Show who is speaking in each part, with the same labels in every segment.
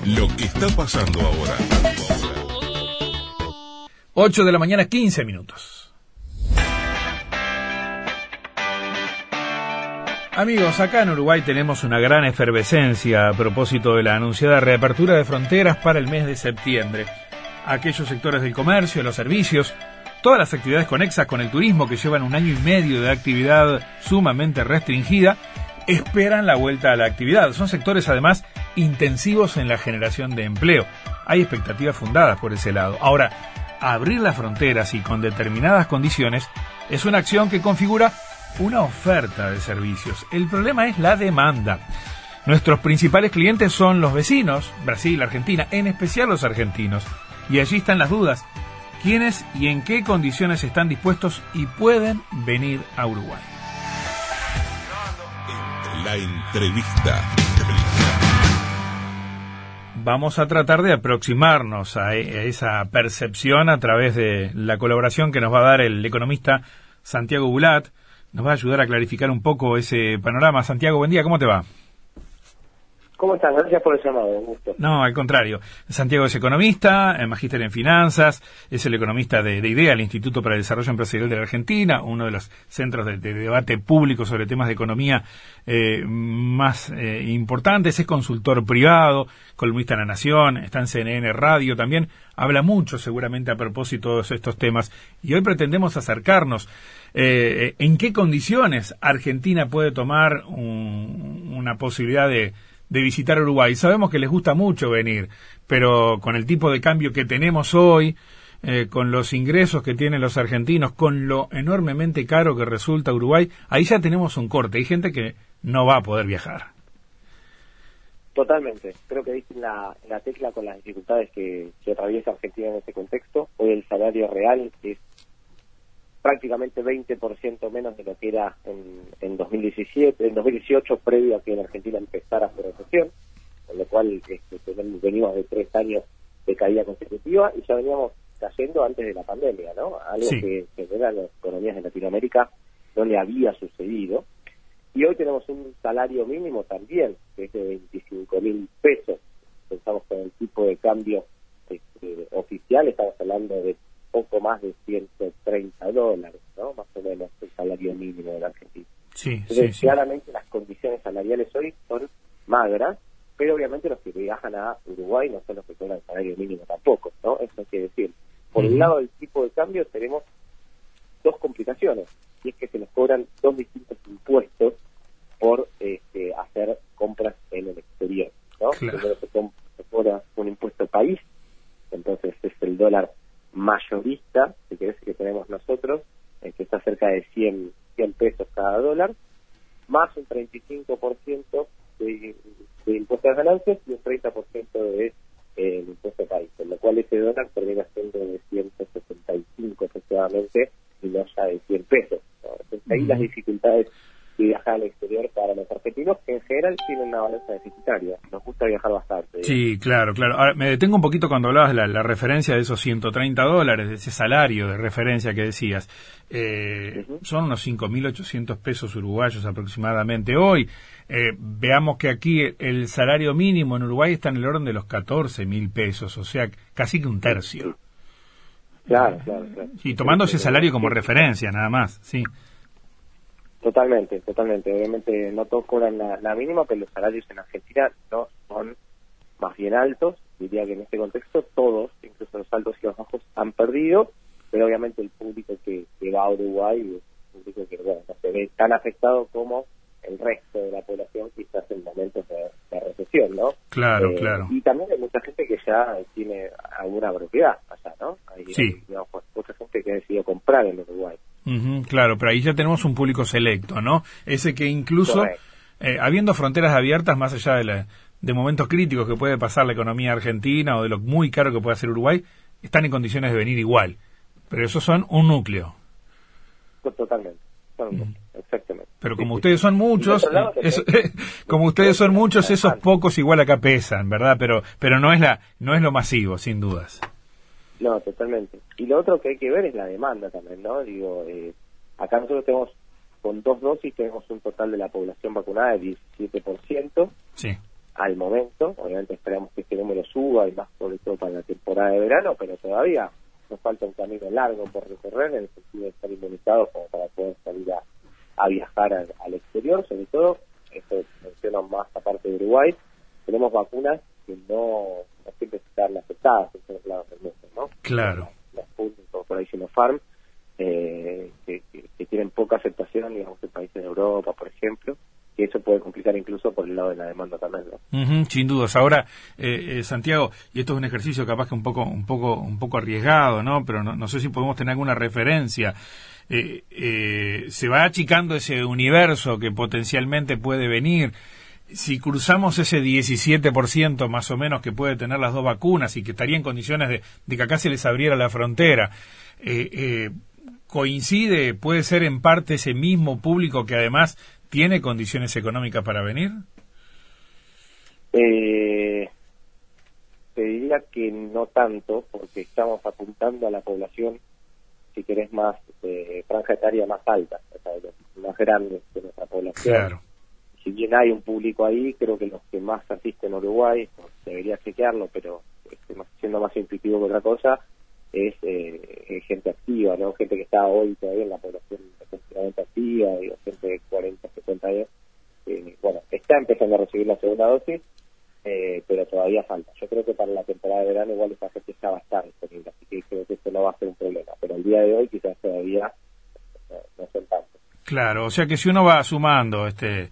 Speaker 1: Lo que está pasando ahora.
Speaker 2: 8 de la mañana, 15 minutos. Amigos, acá en Uruguay tenemos una gran efervescencia a propósito de la anunciada reapertura de fronteras para el mes de septiembre. Aquellos sectores del comercio, los servicios, todas las actividades conexas con el turismo que llevan un año y medio de actividad sumamente restringida, esperan la vuelta a la actividad. Son sectores además intensivos en la generación de empleo. Hay expectativas fundadas por ese lado. Ahora, abrir las fronteras y con determinadas condiciones es una acción que configura una oferta de servicios. El problema es la demanda. Nuestros principales clientes son los vecinos, Brasil, Argentina, en especial los argentinos. Y allí están las dudas. ¿Quiénes y en qué condiciones están dispuestos y pueden venir a Uruguay?
Speaker 1: La entrevista.
Speaker 2: Vamos a tratar de aproximarnos a esa percepción a través de la colaboración que nos va a dar el economista Santiago Bulat. Nos va a ayudar a clarificar un poco ese panorama. Santiago, buen día, ¿cómo te va?
Speaker 3: ¿Cómo estás? Gracias por el llamado, un gusto.
Speaker 2: No, al contrario. Santiago es economista, magíster en finanzas, es el economista de IDEA, el Instituto para el Desarrollo Empresarial de la Argentina, uno de los centros de debate público sobre temas de economía más importantes. Es consultor privado, columnista en La Nación, está en CNN Radio también. Habla mucho seguramente a propósito de estos temas. Y hoy pretendemos acercarnos. ¿En qué condiciones Argentina puede tomar una posibilidad de visitar Uruguay? Sabemos que les gusta mucho venir, pero con el tipo de cambio que tenemos hoy, con los ingresos que tienen los argentinos, con lo enormemente caro que resulta Uruguay, ahí ya tenemos un corte. Hay gente que no va a poder viajar.
Speaker 3: Totalmente. Creo que diste la tecla con las dificultades que atraviesa Argentina en este contexto. Hoy el salario real es prácticamente 20% menos de lo que era en 2018, previo a que en Argentina empezara su recesión, con lo cual venimos de 3 años de caída consecutiva y ya veníamos cayendo antes de la pandemia, ¿no? Algo
Speaker 2: sí,
Speaker 3: que en general a las economías de Latinoamérica no le había sucedido. Y hoy tenemos un salario mínimo también, que es de 25.000 pesos. Pensamos con el tipo de cambio oficial, estamos hablando de poco más de $130, ¿no? Más o menos el salario mínimo de la Argentina.
Speaker 2: Sí,
Speaker 3: Entonces,
Speaker 2: sí.
Speaker 3: claramente las condiciones salariales hoy son magras, pero obviamente los que viajan a Uruguay no son los que cobran el salario mínimo tampoco, ¿no? Eso quiere decir, por un lado del tipo de cambio tenemos dos complicaciones, y es que se nos cobran 2 distintos impuestos por hacer compras en el exterior, ¿no?
Speaker 2: Claro.
Speaker 3: Primero se cobra un impuesto país, entonces es el dólar mayorista, si querés, que tenemos nosotros, que está cerca de 100 pesos cada dólar, más un 35% de impuesto a ganancias y un 30% de impuesto país, con lo cual ese dólar termina siendo de 165 aproximadamente y no ya de 100 pesos, ¿no? Entonces ahí las dificultades de viajar al exterior para los argentinos, que en general tienen una balanza deficitaria. Nos gusta viajar bastante.
Speaker 2: Sí, claro. Ahora, me detengo un poquito cuando hablabas de la referencia de esos $130, de ese salario de referencia que decías. Son unos 5.800 pesos uruguayos aproximadamente hoy. Veamos que aquí el salario mínimo en Uruguay está en el orden de los 14.000 pesos, o sea, casi que un tercio.
Speaker 3: Claro.
Speaker 2: Y tomando ese salario como referencia, nada más, sí.
Speaker 3: Totalmente. Obviamente no todos cobran la mínima, pero los salarios en Argentina no son más bien altos. Diría que en este contexto todos, incluso los altos y los bajos, han perdido, pero obviamente el público que va a Uruguay es un público que no se ve tan afectado como el resto de la población, quizás en momentos de recesión, ¿no?
Speaker 2: Claro.
Speaker 3: Y también hay mucha gente que ya tiene alguna propiedad allá, ¿no? Hay digamos, mucha gente que ha decidido comprar en Uruguay.
Speaker 2: Claro, pero ahí ya tenemos un público selecto, ¿no? Ese que incluso, habiendo fronteras abiertas, más allá de momentos críticos que puede pasar la economía argentina o de lo muy caro que puede hacer Uruguay, están en condiciones de venir igual. Pero esos son un núcleo.
Speaker 3: Totalmente. Exactamente.
Speaker 2: Pero como ustedes son muchos, esos pocos igual acá pesan, ¿verdad? Pero no es lo masivo, sin dudas.
Speaker 3: No, totalmente. Y lo otro que hay que ver es la demanda también, ¿no? Digo, acá nosotros tenemos, con 2 dosis, tenemos un total de la población vacunada de 17%.
Speaker 2: Sí.
Speaker 3: al momento. Obviamente esperamos que este número suba, y más sobre todo para la temporada de verano, pero todavía nos falta un camino largo por recorrer en el sentido de estar inmunizados como para poder salir a viajar al exterior. Sobre todo, esto menciono más aparte de Uruguay, tenemos vacunas que no siempre están aceptadas en todos lados del mundo, ¿no?
Speaker 2: Claro.
Speaker 3: Las Sputnik o por ahí Sinopharm, que tienen poca aceptación, digamos, en países de Europa, por ejemplo, y eso puede complicar incluso por el lado de la demanda también, ¿no?
Speaker 2: Sin dudas. Ahora, Santiago, y esto es un ejercicio capaz que un poco arriesgado, ¿no? Pero no sé si podemos tener alguna referencia. Se va achicando ese universo que potencialmente puede venir. Si cruzamos ese 17% más o menos que puede tener las dos vacunas y que estaría en condiciones de que acá se les abriera la frontera, coincide, puede ser en parte ese mismo público que además tiene condiciones económicas para venir.
Speaker 3: Te diría que no tanto, porque estamos apuntando a la población, si querés, más franja etaria más alta, o sea, los más grandes de nuestra población.
Speaker 2: Claro.
Speaker 3: Si bien hay un público ahí, creo que los que más asisten a Uruguay, debería chequearlo, pero siendo más intuitivo que otra cosa, es gente activa, ¿no? Gente que está hoy todavía en la población efectivamente activa, digo, gente de 40, 50 años, bueno, está empezando a recibir la segunda dosis, pero todavía falta. Yo creo que para la temporada de verano igual esa gente ya va a estar disponible, así que creo que esto no va a ser un problema, pero el día de hoy quizás todavía no son tantos.
Speaker 2: Claro, o sea que si uno va sumando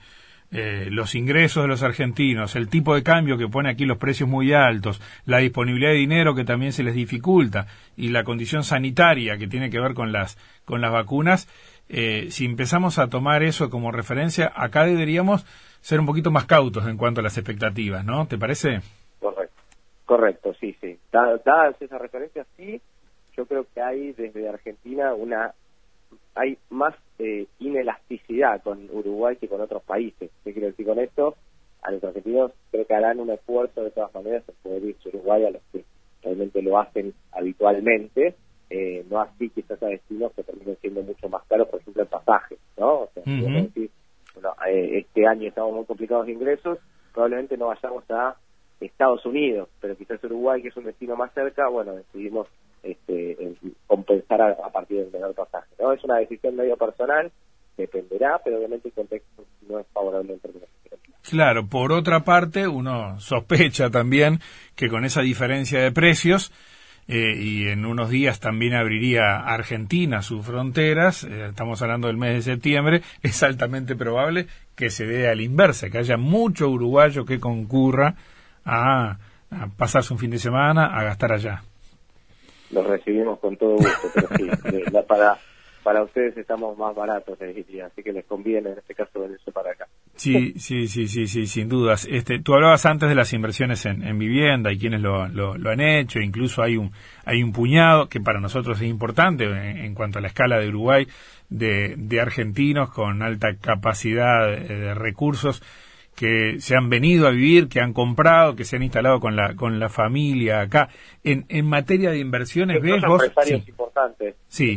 Speaker 2: los ingresos de los argentinos, el tipo de cambio que pone aquí los precios muy altos, la disponibilidad de dinero que también se les dificulta y la condición sanitaria que tiene que ver con las vacunas, si empezamos a tomar eso como referencia, acá deberíamos ser un poquito más cautos en cuanto a las expectativas, ¿no? ¿Te parece?
Speaker 3: Correcto, sí. Dadas esas referencias, sí, yo creo que hay desde Argentina hay más inelasticidad con Uruguay que con otros países. ¿Qué quiero decir con esto? A los argentinos creo que harán un esfuerzo de todas maneras en poder irse a Uruguay, a los que realmente lo hacen habitualmente, no así quizás a destinos que terminen siendo mucho más caros, por ejemplo el pasaje, ¿no? O sea, decir, bueno, este año estamos muy complicados de ingresos, probablemente no vayamos a Estados Unidos, pero quizás Uruguay, que es un destino más cerca, bueno, decidimos compensar a partir del menor pasaje, ¿no? Es una decisión medio personal, dependerá, pero obviamente el contexto no es favorable en términos generales.
Speaker 2: Claro, por otra parte, uno sospecha también que con esa diferencia de precios, y en unos días también abriría Argentina sus fronteras, estamos hablando del mes de septiembre, es altamente probable que se dé a la inversa, que haya mucho uruguayo que concurra a pasarse un fin de semana, a gastar allá.
Speaker 3: Los recibimos con todo gusto, pero sí, para ustedes estamos más baratos, les diría, así que les conviene en este caso venirse para acá.
Speaker 2: Sí, sin dudas. Tú hablabas antes de las inversiones en vivienda y quienes lo han hecho, incluso hay un puñado que para nosotros es importante en cuanto a la escala de Uruguay, de argentinos con alta capacidad de recursos que se han venido a vivir, que han comprado, que se han instalado con la familia acá. En materia de inversiones, ¿ves vos?
Speaker 3: Empresarios importantes.
Speaker 2: Sí.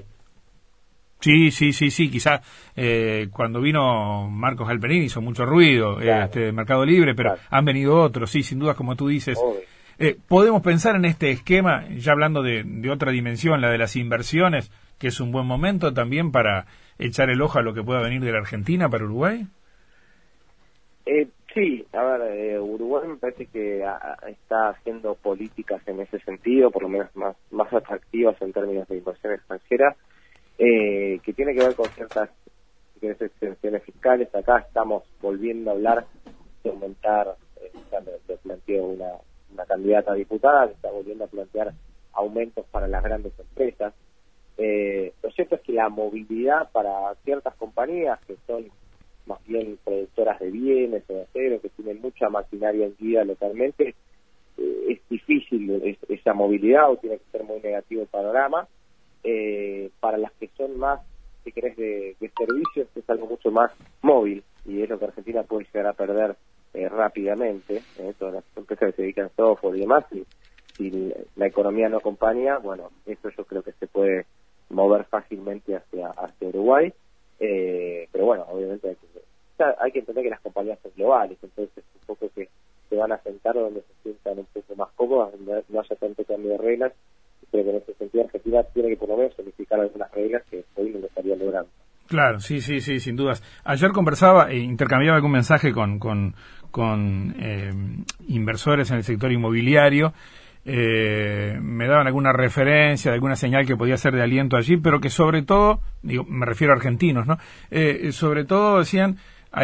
Speaker 2: Sí, quizás cuando vino Marcos Galperín hizo mucho ruido,
Speaker 3: claro.
Speaker 2: Mercado Libre, pero
Speaker 3: Claro.
Speaker 2: Han venido otros, sí, sin dudas, como tú dices. Podemos pensar en este esquema, ya hablando de otra dimensión, la de las inversiones, que es un buen momento también para echar el ojo a lo que pueda venir de la Argentina para Uruguay.
Speaker 3: Sí, a ver, Uruguay me parece que está haciendo políticas en ese sentido, por lo menos más atractivas en términos de inversión extranjera, que tiene que ver con ciertas exenciones fiscales. Acá estamos volviendo a hablar de aumentar, lo planteó una candidata a diputada, que está volviendo a plantear aumentos para las grandes empresas. Lo cierto es que la movilidad para ciertas compañías que son más bien productoras de bienes o de acero, que tienen mucha maquinaria en vida localmente, es difícil esa movilidad, o tiene que ser muy negativo el panorama. Para las que son más, si querés, de servicios, es algo mucho más móvil, y es lo que Argentina puede llegar a perder rápidamente. Todas las empresas que se dedican a software y demás, si la economía no acompaña, bueno, eso yo creo que se puede mover fácilmente hacia Uruguay. Pero bueno, obviamente hay que hay que entender que las compañías son globales, entonces un poco que se van a sentar donde se sientan un poco más cómodas, donde no haya tanto cambio de reglas. Creo que en ese sentido Argentina tiene que por lo menos unificar algunas reglas que hoy no lo estaría logrando.
Speaker 2: Claro, sí, sin dudas. Ayer conversaba e intercambiaba algún mensaje con inversores en el sector inmobiliario. Me daban alguna referencia de alguna señal que podía ser de aliento allí, pero que sobre todo, me refiero a argentinos, ¿no? Sobre todo decían,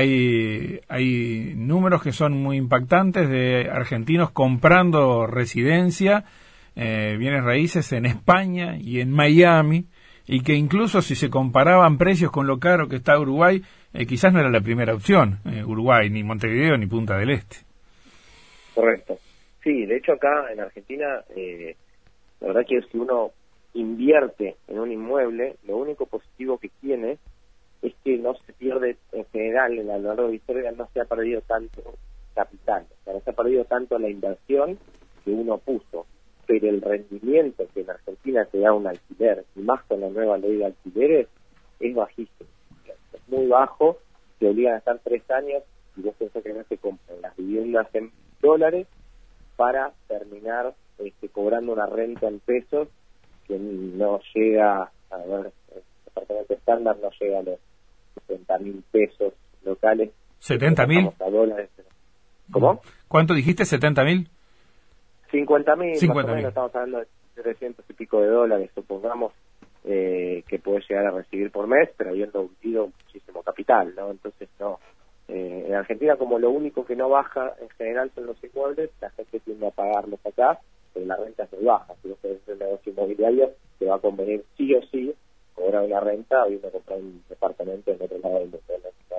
Speaker 2: hay números que son muy impactantes de argentinos comprando residencia, bienes raíces en España y en Miami, y que incluso si se comparaban precios con lo caro que está Uruguay, quizás no era la primera opción, Uruguay, ni Montevideo, ni Punta del Este.
Speaker 3: Correcto. Sí, de hecho acá en Argentina, la verdad que si uno invierte en un inmueble, lo único positivo que tiene es que no se pierde, en general, a lo largo de la historia no se ha perdido tanto capital, o sea, no se ha perdido tanto la inversión que uno puso, pero el rendimiento que en Argentina te da un alquiler, y más con la nueva ley de alquileres, es bajísimo, es muy bajo, te obligan a estar 3 años y vos pensás que no se compran las viviendas en dólares para terminar cobrando una renta en pesos que no llega, a ver, el departamento estándar no llega a los 70.000 pesos locales.
Speaker 2: ¿70.000?
Speaker 3: A dólares. ¿Cómo?
Speaker 2: ¿Cuánto dijiste? ¿70.000?
Speaker 3: 50.000, más o menos, estamos hablando de 300 y pico de dólares, supongamos, que puedes llegar a recibir por mes, pero habiendo hundido muchísimo capital, ¿no? Entonces, no. En Argentina, como lo único que no baja en general son los inmuebles, la gente tiende a pagarlos acá, pero la renta es muy baja. Si vos querés hacer un negocio inmobiliario, te va a convenir sí o sí cobrar una renta habiendo comprado un departamento en otro lado del mundo.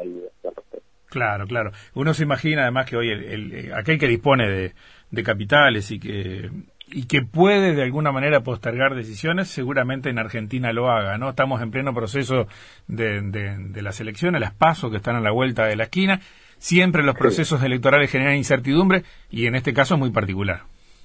Speaker 2: Claro. Uno se imagina además que hoy aquel que dispone de capitales y que puede de alguna manera postergar decisiones, seguramente en Argentina lo haga, ¿no? Estamos en pleno proceso de las elecciones, las PASO que están a la vuelta de la esquina. Siempre los procesos electorales generan incertidumbre y en este caso es muy particular.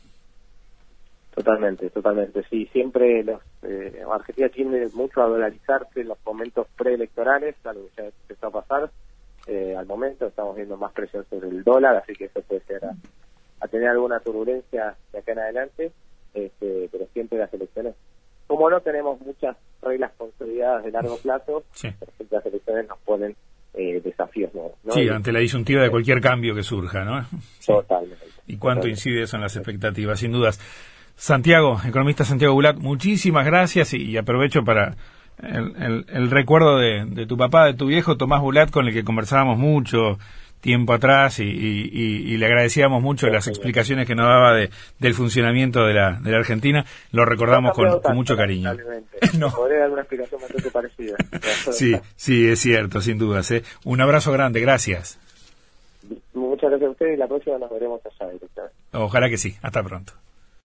Speaker 3: Totalmente. Sí, siempre Argentina tiende mucho a dolarizarse en los momentos preelectorales, algo que ya empezó a pasar. Al momento estamos viendo más presión sobre el dólar, así que eso puede ser a tener alguna turbulencia de acá en adelante, pero siempre las elecciones, como no tenemos muchas reglas consolidadas de largo plazo,
Speaker 2: sí,
Speaker 3: las elecciones nos ponen desafíos nuevos, ¿no?
Speaker 2: Sí, ante la disyuntiva de cualquier cambio que surja, ¿no? Sí.
Speaker 3: Totalmente.
Speaker 2: Y cuánto incide eso en las expectativas, sin dudas. Santiago, economista Santiago Bulat, muchísimas gracias y aprovecho para el recuerdo de tu papá, de tu viejo Tomás Bulat, con el que conversábamos mucho tiempo atrás y le agradecíamos mucho las explicaciones que nos daba del funcionamiento de la Argentina. Lo recordamos con mucho cariño.
Speaker 3: No. Podré dar una explicación bastante parecida.
Speaker 2: Sí, es cierto, sin dudas. Un abrazo grande, gracias.
Speaker 3: Muchas gracias a ustedes y la próxima nos veremos allá directamente.
Speaker 2: Ojalá que sí. Hasta pronto.